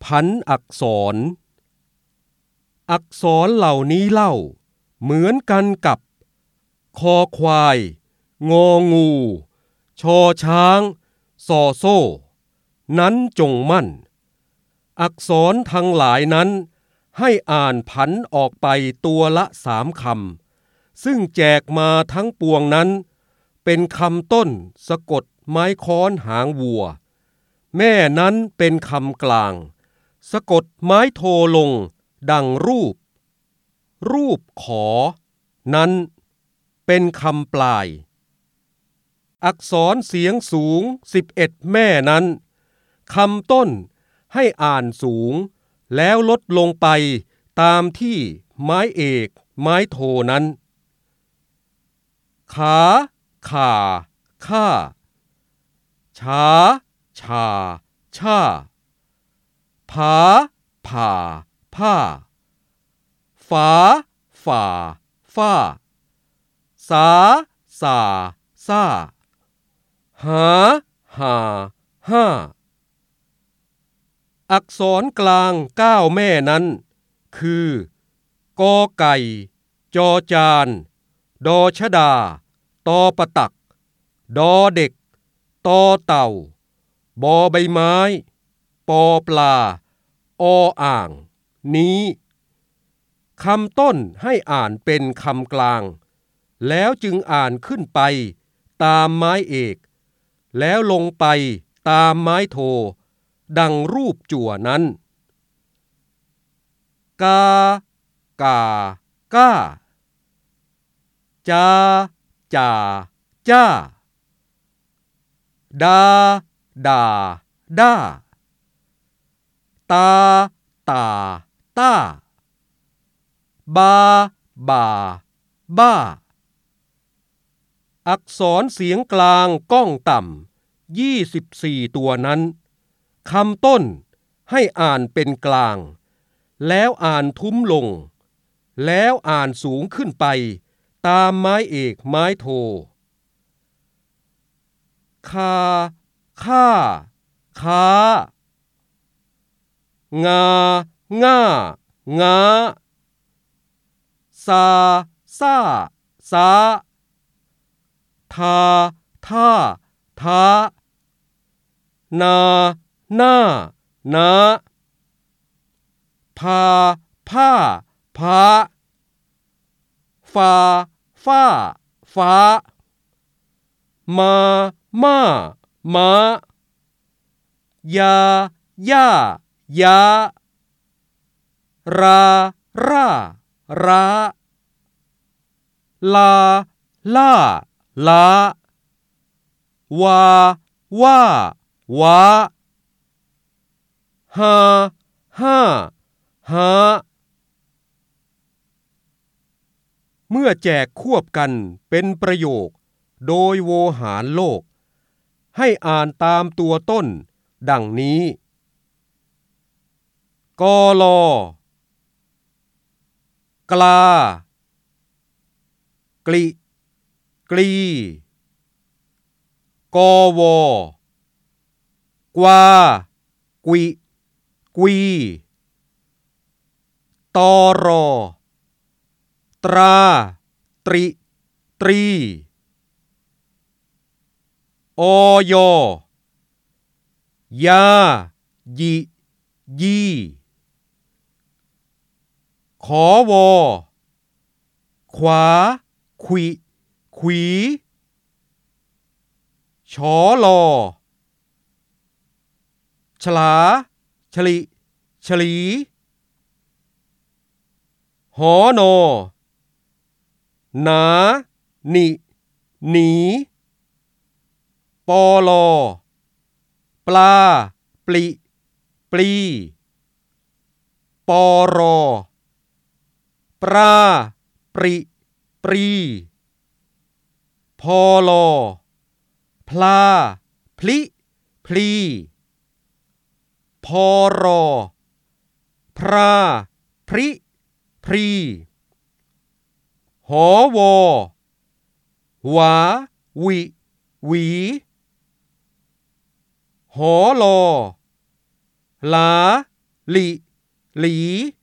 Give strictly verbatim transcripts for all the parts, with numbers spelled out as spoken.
พันอักษรอักษรเหล่านี้เล่าเหมือนกันกับคอควายงองูชอช้างซอโซ่นั้นจงมั่นอักษรทั้งหลายนั้นให้อ่านผันออกไปตัวละสามคำซึ่งแจกมาทั้งปวงนั้นเป็นคำต้นสะกดไม้ค้อนหางวัวแม่นั้นเป็นคำกลางสะกดไม้โทลงดังรูปรูปขอนั้นเป็นคำปลายอักษรเสียงสูงสิบเอ็ดแม่นั้นคำต้นให้อ่านสูงแล้วลดลงไปตามที่ไม้เอกไม้โทนั้นขาข่าข้าช้าชาช่าผาผ่าผ้าฝาฝ่าฝ้าสาสาซ่าหาหาห้าอักษรกลางเก้าแม่นั้นคือกอไก่จอจานดอชดาตอประตักดอเด็กตอเต่าบอใบไม้ปอปลาออ่างนี้คำต้นให้อ่านเป็นคำกลางแล้วจึงอ่านขึ้นไปตามไม้เอกแล้วลงไปตามไม้โทดังรูปจั่วนั้นกากาก้าจาจ่าจ้าดาด่าด้าตาตาต้าบาบ่าบ้าอักษรเสียงกลางก้องต่ำยี่สิบสี่ตัวนั้นคำต้นให้อ่านเป็นกลางแล้วอ่านทุ้มลงแล้วอ่านสูงขึ้นไปตามไม้เอกไม้โทคาข้าค้างาง่างาซาซ่าซาทาท่าท้านาหน้านาพาผ้าพาฟาฝ้าฟ้ามาม่าม้ายาย่ายาราร่าร้าลาล่าล้าวาว่าว้าหาห้าหาเมื่อแจกควบกันเป็นประโยคโดยโวหารโลกให้อ่านตามตัวต้นดังนี้กอลอกลากลิกลีกอวอกวากุยกุยตอรอตราตริตรีอยยายิยีขอวอขวาขวิขวีชอลอฉลาฉลิฉลีหอนอหนาหนิหนีปอลอปลาปลิปลีปอรอปราปริปรีพอลอพลาพลิพลีพอรอพราพริพรีหอวอหวาหวิหวีหอลอหลาหลิหลี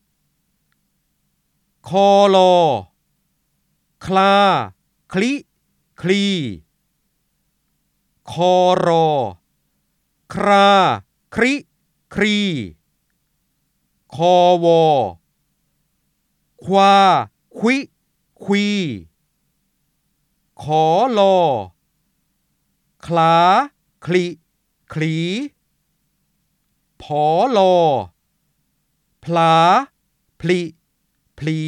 คอลอคลาคลิคลีคอรอคราคริครีคอวอควาควิควีขอลอคลาคลิคลีผอลอพลาพลิพลี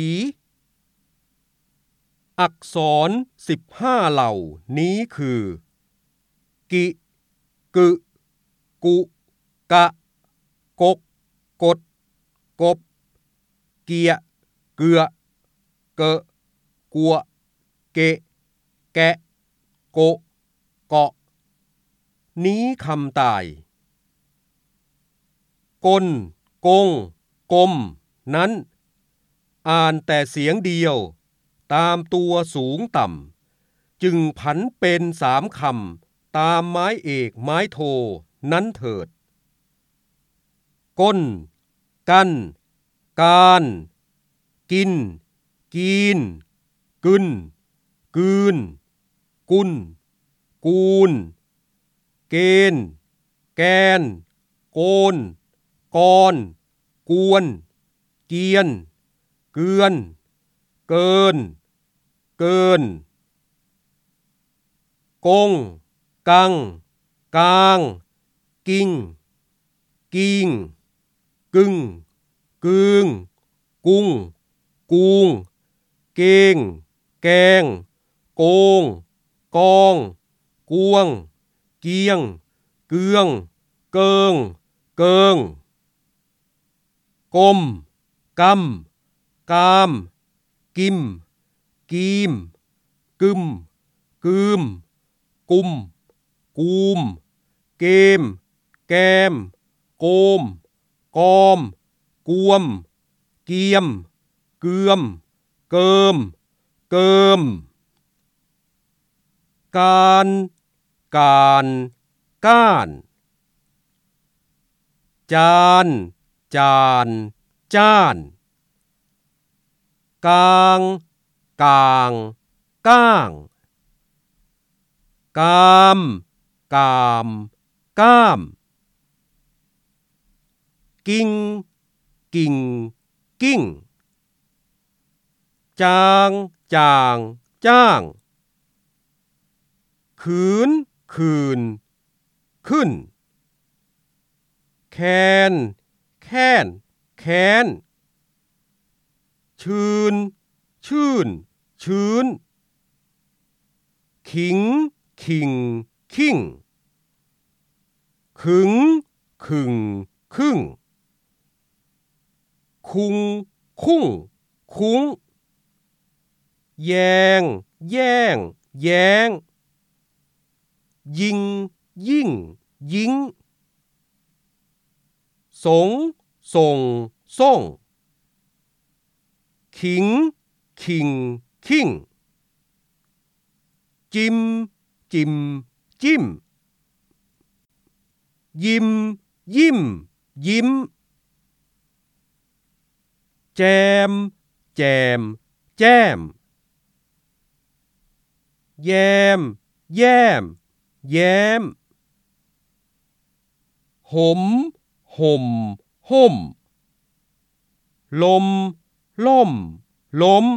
อักษรสิบห้าเหล่านี้คือกิกึกุกะกกกดกบเกียเกือเกะกัวเกะแกะโกะเกาะนี้คำตายกลกงกลมนั้นอ่านแต่เสียงเดียวตามตัวสูงต่ำจึงผันเป็นสามคำตามไม้เอกไม้โทนั้นเถิดก้นกันการกินกีนกึนกืนกุนกูนเกณฑ์แกนโกนกอนกวนเกียนเกือนเกินเกินกงกังกางกิ้งกิ้งกึ่งกึ่งกุ้งกุงเกงแกงโกงกองกวงเกียงเกืองเกิงเกิงกลมกำกามกิมกีมกึมกืมกุมกูมเกมแกมโกมกอมกวมเกียมเกือมเกิมเกิมการการก้านจานจานจ้านกางกางก้างกามกามก้ามกิ้งกิ่งกิ้งจางจางจ้างขืนคืนขึ้นแคนแค้นแค้นชื่นชื่นชื้นขิงขิงขิ่งขึงขึงครึ่งคุงคุ้งคุ้งแยงแย่งแย้งยิงยิ่งยิงสงส่งส่งขิงขิงขิ่งจิมจิมจิ้มยิมยิ้มยิ้มแจมแจมแจ้มแยมแย้มแย้มหมห่มห่มลมล่มล้ม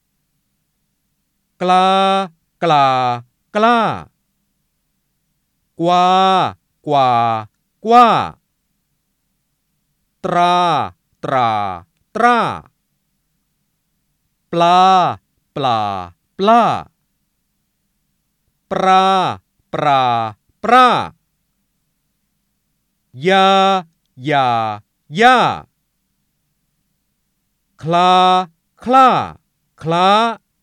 กลากลากล้ากวากว่ากว่าตราตราตราปลาปลาปลาปลาปลาปลายายาย่าคลาคล้าคล้า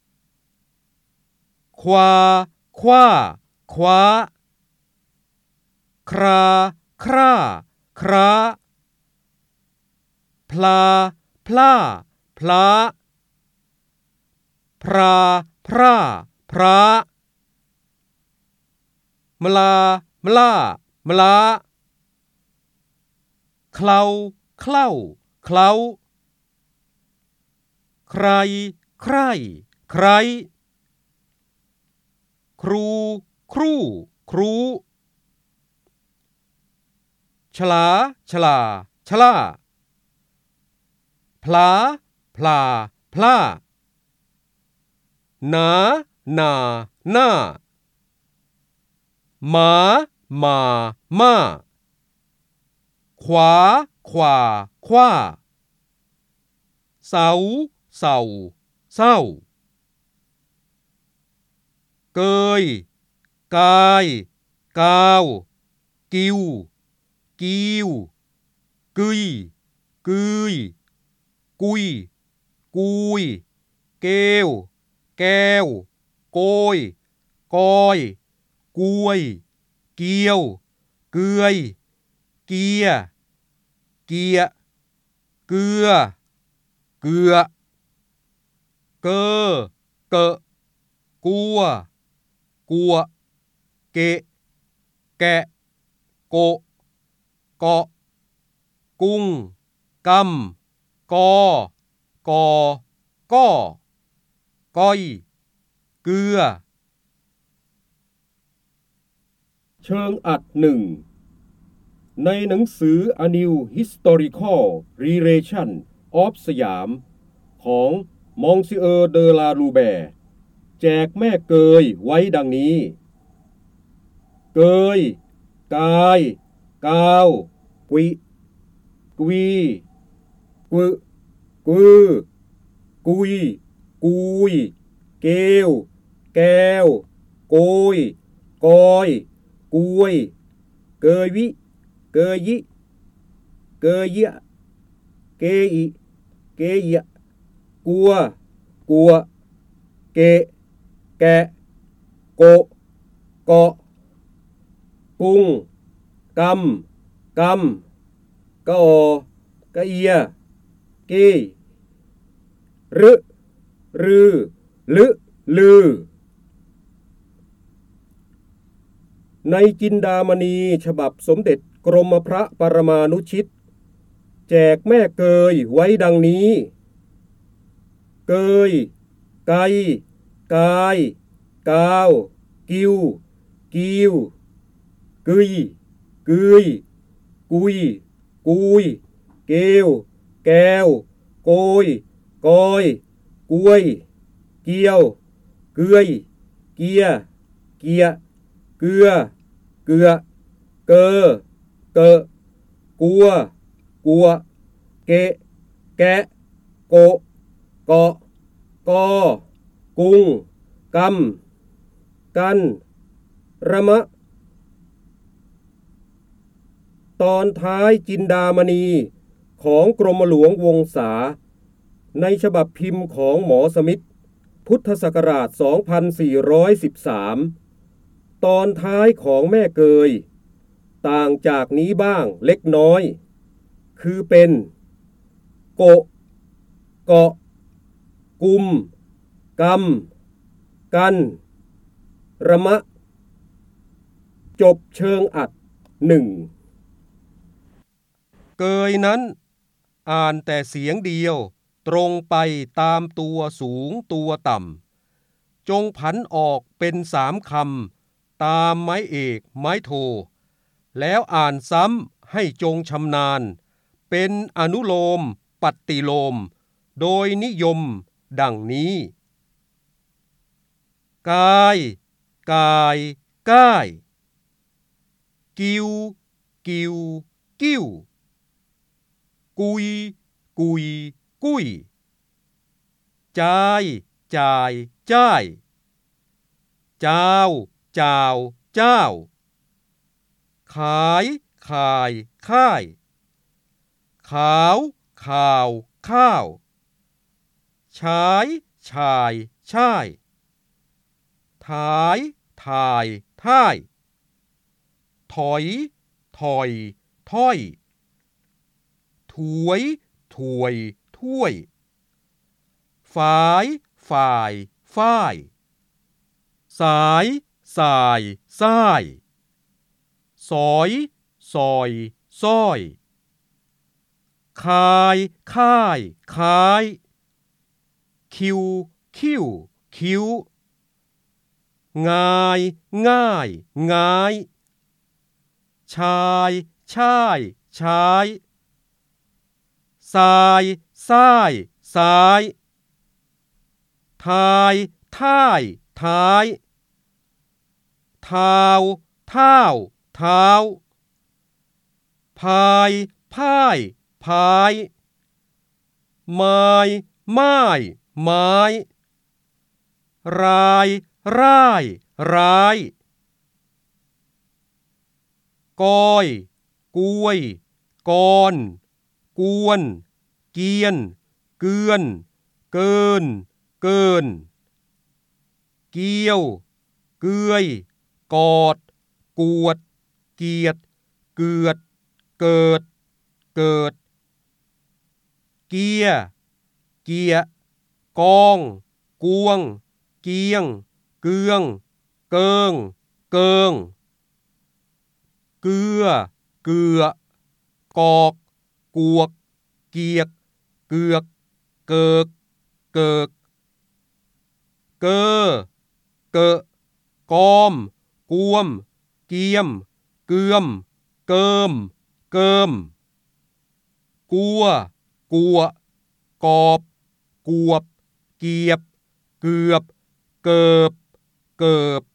ควาคว้าคว้าคราคร่าคร้าพลาพลาพลาพราพร่าพรามลามลามลาเคลาเคล้าเคล้าใครใครใครครูครูครูฉลาฉลาฉลาพลาพลาพลาหนาหนาหน้าหมาหมาม้าขวาขวาขว้าเสาเสาเศร้าเกยกายกาวกิวกิวกึยกึยกุยกุยเกวแก้วโกยกอยกวยเกียวเกยเกียเกียเกลือเกลือเกอเกะกัวกัวเกะแกะโกะเกาะกุ้งกำกอกอก้อก้อยเกลือเชิงอัดหนึ่งในหนังสือ A New Historical Relation of สยามของมองซิเออร์เดอลารูแบร์แจกแม่เกยไว้ดังนี้เกยกายกาวกวิกวีกวกวกุยกุยเกวแก้วโกยกอยกวยเกยวิเกยยิเกยยะเกอิเกยะกัวกัวเกะแกะโกะเกาะกุ้งกำกำกะออกะเอียเกรึรือลึลือในจินดามณีฉบับสมเด็จกรมพระปรมานุชิตแจกแม่เกยไว้ดังนี้เกยไกกายกาวกิวกิวกึยกึยกุยกุยเกวแก้วโกยกอยกวยเกียวเกยเกียเกียเกลือเกลือเกอเกะกัวกัวเกะแกะโกะเกาะกอกุ้งกำกันระมะตอนท้ายจินดามณีของกรมหลวงวงศาในฉบับพิมพ์ของหมอสมิทธิ์พุทธศักราชสองพันสี่ร้อยสิบสามตอนท้ายของแม่เกยต่างจากนี้บ้างเล็กน้อยคือเป็นโกะเกาะกุมกำกันระมะจบเชิงอัดหนึ่งเกยนั้นอ่านแต่เสียงเดียวตรงไปตามตัวสูงตัวต่ำจงผันออกเป็นสามคำตามไม้เอกไม้โทแล้วอ่านซ้ำให้จงชำนาญเป็นอนุโลมปัตติโลมโดยนิยมดังนี้กายกายก้ายกิวกิวกิ้วกุยกุยกุ้ยจ่ายจ่ายจ้ายเจ้าเจ้าเจ้าขายขายค่ายขาวข่าวข้าวฉายชายช่ายถ่ายถ่ายท่ายถอยถอยถ้อยถวยถวยถ้วยฝายฝ่ายฝ้ายสายสายซ้ายสอยซอยซ้อยคายค่ายคายคิวคิ้วคิ้วงายง่ายง่ายชายชายชายสายซ้ายซ้ายทายท่ายท้ายเท้าเท้าเท้าพายพ่ายพายไม้ไม้ไม้รายร่ายร้ายก้อยกล้วยกอนกวนเกียนเกือนเกินเกินเกี้ยวเกือยกอดกวดเกียดเกือดเกิดเกิดเกียเกียกองกวงเกียงเกืองเกิงเกิงเกือเกือกอกกวกเกียกเกือกเกิกเกิกเกอเกะกอมกวมเกียมเกือมเกิมเกิมกัวกัวกอบกวบเกียบเกือบเกิบเกิบ